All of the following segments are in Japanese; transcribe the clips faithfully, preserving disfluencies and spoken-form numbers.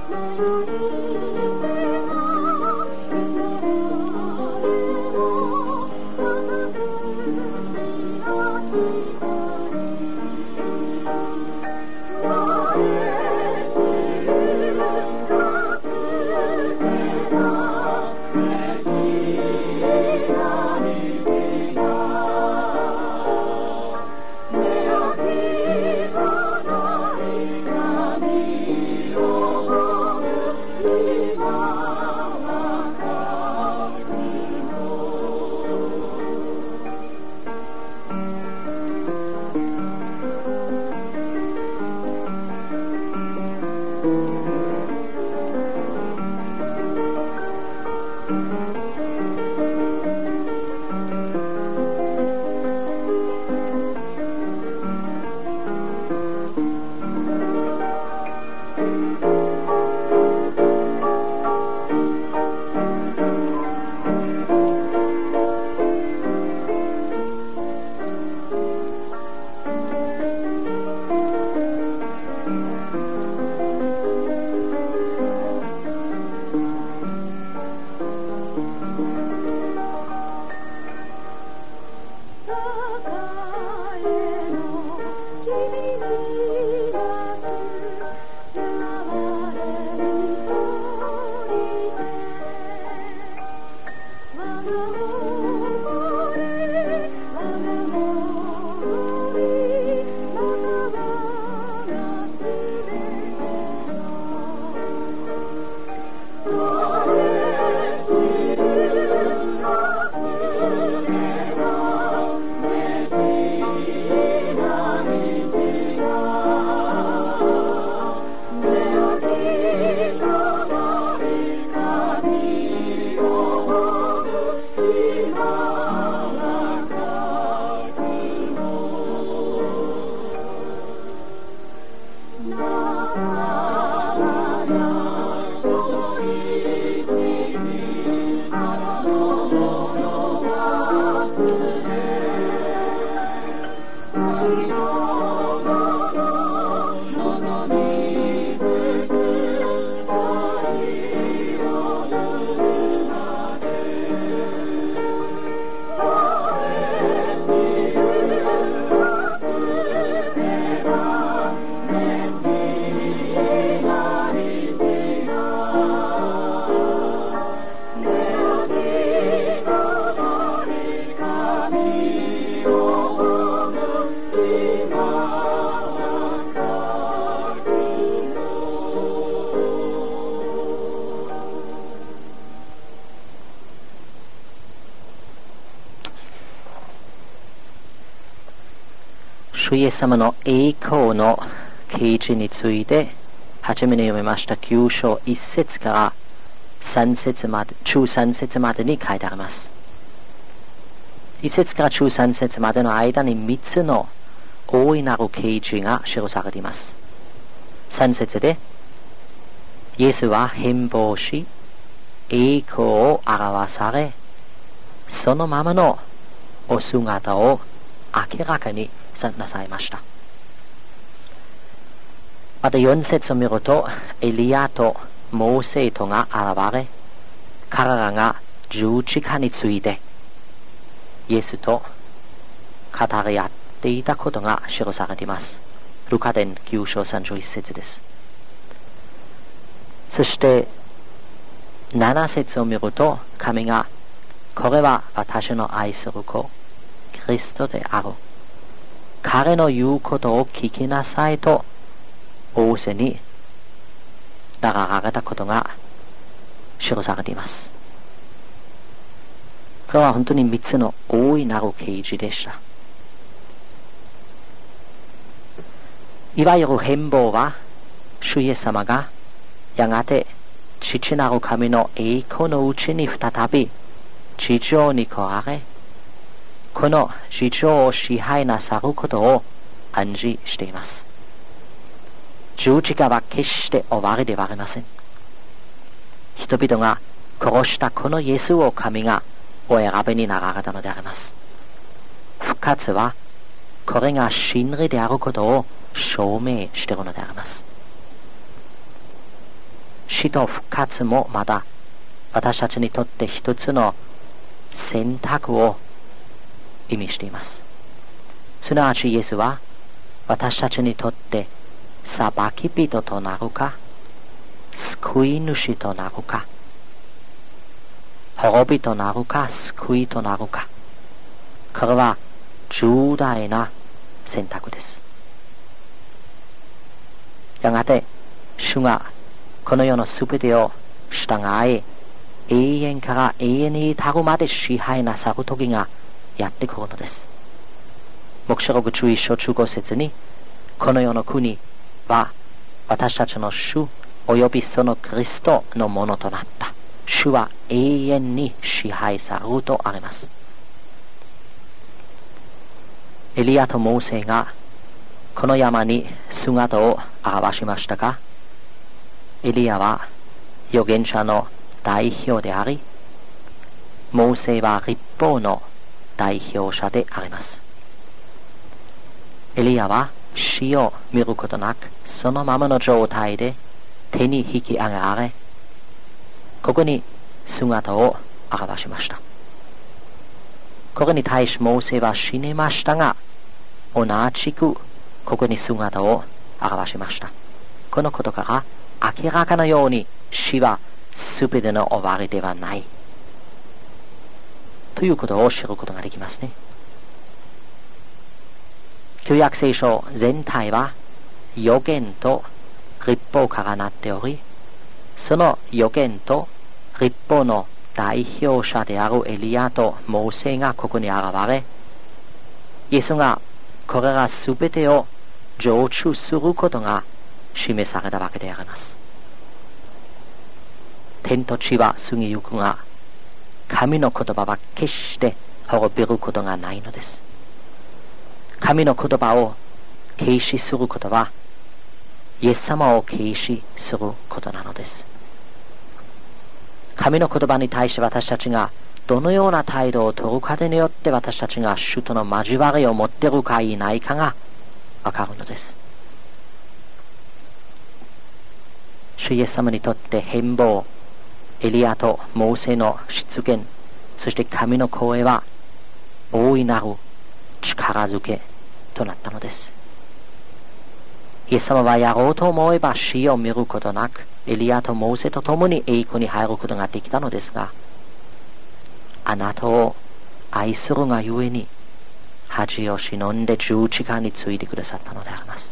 主イエス様の栄光の啓示について初めに読みましたきゅう章いち節からさん節まで、中さん節までに書いてあります。いち節から中さん節までの間にみっつの大いなる啓示が記されています。さん節でイエスは変貌し栄光を表され、そのままのお姿を明らかになさいました。またよん節を見るとエリアとモーセとが現れ、彼らが十字架についてイエスと語り合っていたことが記されています。ルカ伝きゅう章さんじゅういち節です。そしてなな節を見ると、神がこれは私の愛する子キリストである、彼の言うことを聞きなさいと仰せになられたことが記されています。これは本当に三つの大いなる啓示でした。いわゆる変貌は、主イエス様がやがて父なる神の栄光のうちに再び地上に来られ、この地上を支配なさることを暗示しています。十字架は決して終わりではありません。人々が殺したこのイエスを神がお選びになられたのであります。復活はこれが真理であることを証明しているのであります。 死と復活もまだ私たちにとって一つの選択を意味しています。すなわちイエスは私たちにとって裁き人となるか、救い主となるか、滅びとなるか、救いとなるか、これは重大な選択です。やがて主がこの世のすべてを従い、永遠から永遠に至るまで支配なさる時がやってくるのです。黙示録じゅういっ章じゅうご節に、この世の国は私たちの主およびそのキリストのものとなった。主は永遠に支配されるとあります。エリアとモーセがこの山に姿を現しましたが、エリアは預言者の代表であり、モーセは律法の代表者であります。エリアは死を見ることなく、そのままの状態で手に引き上げられ、ここに姿を現しました。これに対しモーセは死にましたが、同じくここに姿を現しました。このことから明らかなように死はすべての終わりではないということを知ることができますね。旧約聖書全体は預言と律法からなっており、その預言と律法の代表者であるエリアとモーセがここに現れ、イエスがこれらすべてを成就することが示されたわけであります。天と地は過ぎゆくが、神の言葉は決して滅びることがないのです。神の言葉を軽視することは、イエス様を軽視することなのです。神の言葉に対して私たちがどのような態度を取るかによって私たちが主との交わりを持っているかいないかがわかるのです。主イエス様にとって変貌、エリアとモーセの出現、そして神の声は大いなる力づけとなったのです。イエス様はやろうと思えば死を見ることなく、エリアとモーセと共に栄光に入ることができたのですが、あなたを愛するがゆえに恥を忍んで十字架についてくださったのであります。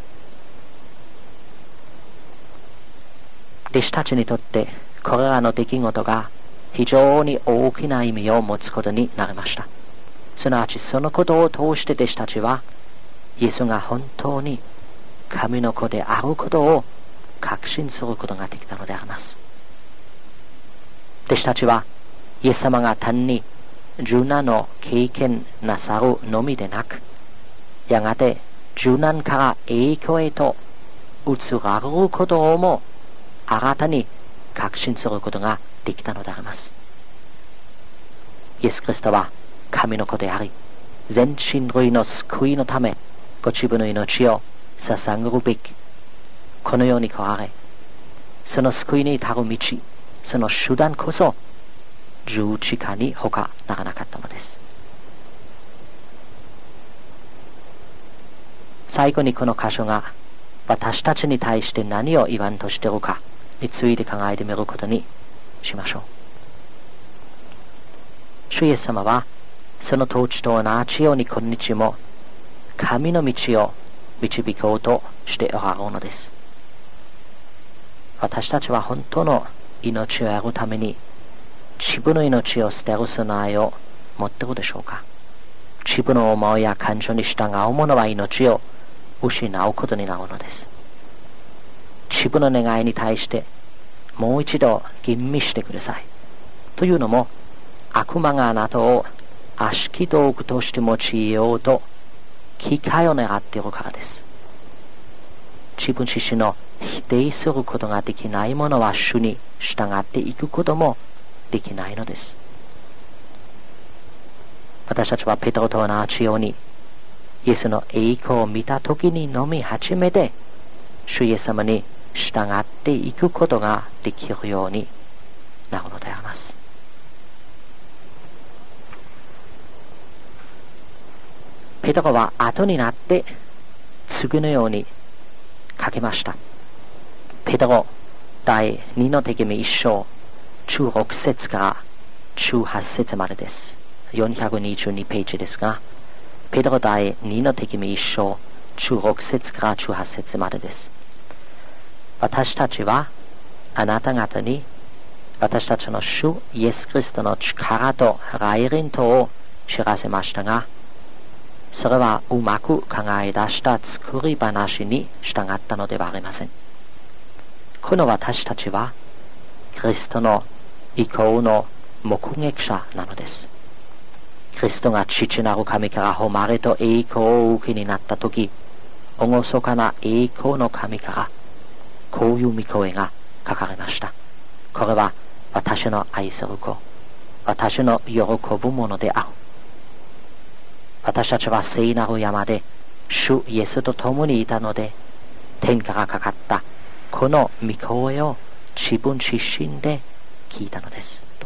弟子たちにとってこれらの出来事が非常に大きな意味を持つことになりました。すなわちそのことを通して弟子たちはイエスが本当に神の子であることを確信することができたのであります。弟子たちはイエス様が単に受難を経験なさるのみでなく、やがて受難から栄光へと移られることをも新たに確信することができたのであります。イエス・キリストは神の子であり、全人類の救いのためご自分の命を捧げるべきこの世に来られ、その救いに至る道、その手段こそ十字架に他ならなかったのです。最後にこの箇所が私たちに対して何を言わんとしているかについて考えてみることにしましょう。主イエス様はその当時と同じように今日も神の道を導こうとしておられるのです。私たちは本当の命を得るために自分の命を捨てる備えを持っているでしょうか。自分の思いや感情に従う者は命を失うことになるのです。自分の願いに対してもう一度吟味してください。というのも、悪魔があなたを悪しき道具として用いようと機会を狙っているからです。自分自身の否定することができない者は主に従っていくこともできないのです。私たちはペテロと同じようにイエスの栄光を見た時にのみ初めて主イエス様に従っていくことができるようになるのであります。ペテロは後になって次のように書きました。ペテロ第二の手紙一章じゅうろく節からじゅうはち節までです。よんひゃくにじゅうにページですが、ペテロ第二の手紙一章じゅうろく節からじゅうはち節までです。私たちはあなた方に私たちの主イエス・キリストの力と来臨とを知らせましたが、それはうまく考え出した作り話に従ったのではありません。この私たちはキリストの意向の目撃者なのです。キリストが父なる神から誉れと栄光を受けになったとき、厳かな栄光の神からこういう御声が書かれました。これは私の愛する子、私の喜ぶものである。私たちは聖なる山で主イエスと共にいたので、天からかかったこの御声を自分自身で聞いたのですと。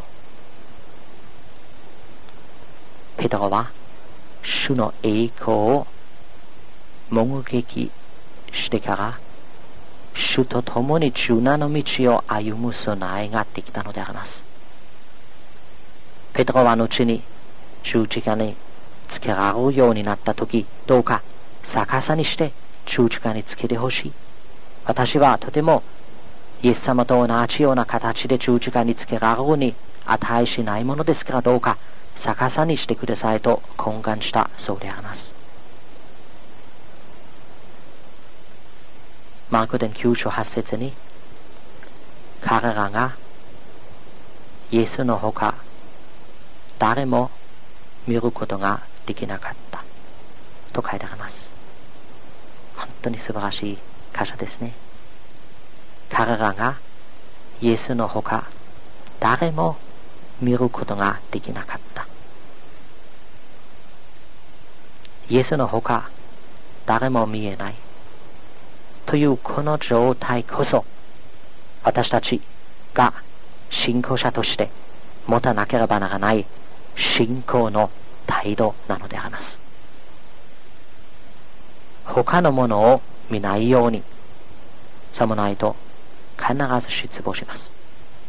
ペテロは主の栄光を目撃してから主と共に柔軟の道を歩む備えができたのであります。ペテロは後に十字架につけられるようになったとき、どうか逆さにして十字架につけてほしい。私はとてもイエス様と同じような形で十字架につけられるに値しないものですから、どうか逆さにしてくださいと懇願したそうであります。マルコ伝きゅう章はち節に、彼らがイエスのほか誰も見ることができなかったと書いてあります。本当に素晴らしい箇所ですね。彼らがイエスのほか誰も見ることができなかった。イエスのほか誰も見えないというこの状態こそ、私たちが信仰者として持たなければならない信仰の態度なのであります。他のものを見ないように、さもないと必ず失望します。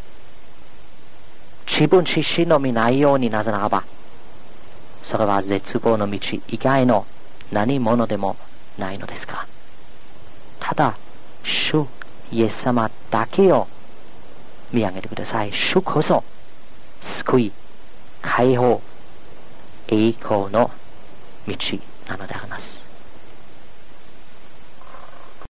自分自身の見ないように、なぜならばそれは絶望の道以外の何者でもないのですから。ただ主イエス様だけを見上げてください。主こそ救い、解放、栄光の道なのであります。